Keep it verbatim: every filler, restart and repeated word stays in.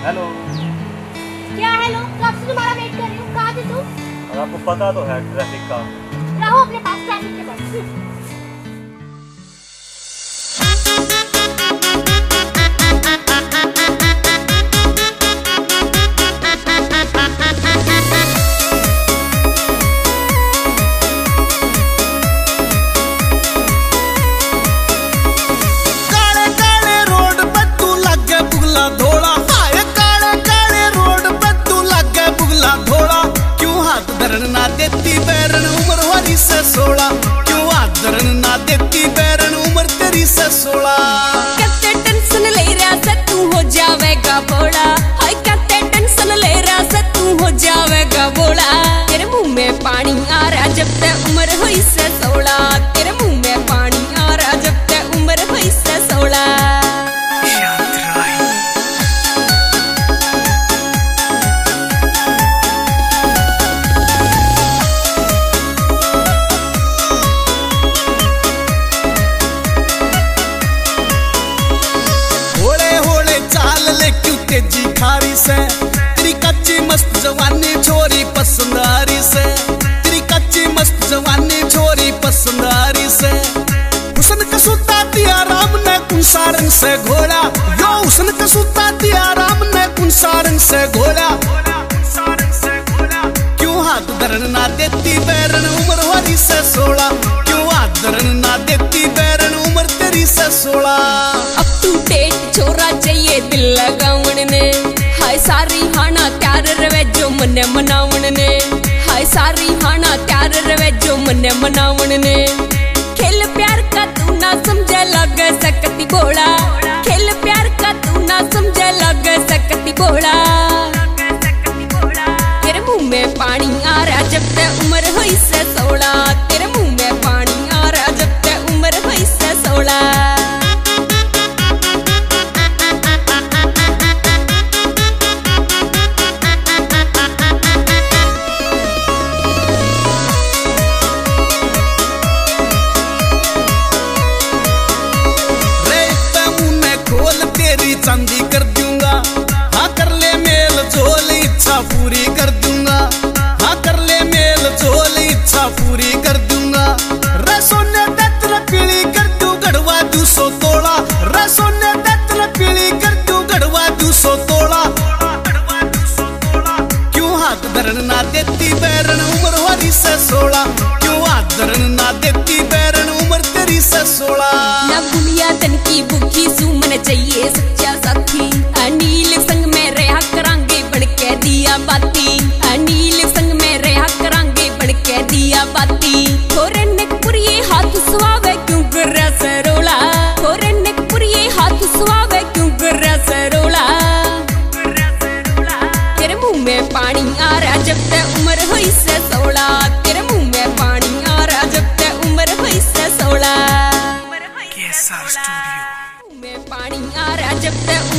Hello. क्या hello? कब से तुम्हारा वेट कर रही हूँ। कहाँ थे तुम? और आपको पता तो है ट्रैफिक का। रहो अपने पास ट्रैफिक के पास। ना देती बैरन उम्र हरी से सोलह, क्यों आदरन ना देती बैरन उम्र तेरी से सोलह। कते टेंशन ले रहा से तू हो जावेगा बोला, हाय कते टेंशन ले रहा से तू हो जावेगा बोला। तेरे मुंह में पानी आ रहा जब ते उम्र हुई से सोलह, तेरे मुंह में पानी आ रहा जब ते उम्र हुई से सोलह। तेजी खारी से तेरी कच्ची मस्त जवानी छोरी पसंद आरी से, तेरी कच्ची मस्त जवानी छोरी पसंद आरी से। हुस्न का सूता दिया राम ने कुन सारंग से घोड़ा, यो हुस्न का सूता दिया राम ने कुन सारंग से घोड़ा। क्यों हाथ धरन ना देती बैरन उम्र हरी से सोलह, क्यों हाथ धरन ना देती बैरन उम्र तेरी से सोलह। अप टू डेट छोरा चाहिए दिल लगावन ने, हाय सारी हाना त्यार रवे जो मने मनावन ने, हाय सारी हाना त्यार रवे जो मने मनावन ने। खेल प्यार का तू ना समझे लगे सकती घोड़ा, खेल प्यार का तू ना समझे लगे सकती घोड़ा। तेरे मुंह में पानी आ रहा जब ते उम्र हुई से सोलह, तेरे मुंह में पानी आ रहा जब ते उम्र हुई से सोलह। चांदी कर दूंगा, हाँ कर ले मेल झोल इच्छा पूरी कर दूंगा, हाँ कर ले मेल झोल इच्छा पूरी कर दूंगा। रे सोने दत्तल पीली कर दू गढ़वा दू सौ तोड़ा, रे सोने दत्तल पीली कर दू गढ़वा दू सौ तोड़ा। क्यों हाथ धरन ना देती बैरन उम्र हरी से सोलह, क्यों हाथ धरन ना देती बैरन उम्र तेरी से सोलह। ना बुलिया तन की भूखी सुमन चाहिए सच्चा साथी, अनिल संग में रहा करांगे बढ़ के दिया बाती, अनिल संग में रहा करांगे बढ़ के दिया बाती। थोरे नेकपुरिये हाथ सुहावे क्यों गुर्रा सरोला, थोरे नेकपुरिये हाथ सुहावे क्यों गुर्रा सरोला। तेरे मुंह में पानी आ रहा जब ते उम्र हुई से सोलह, तेरे मुंह में पानी आ रहा जब ते उम्र हुई से सोलह। स्टूडियो में पानी आ रहा जब ते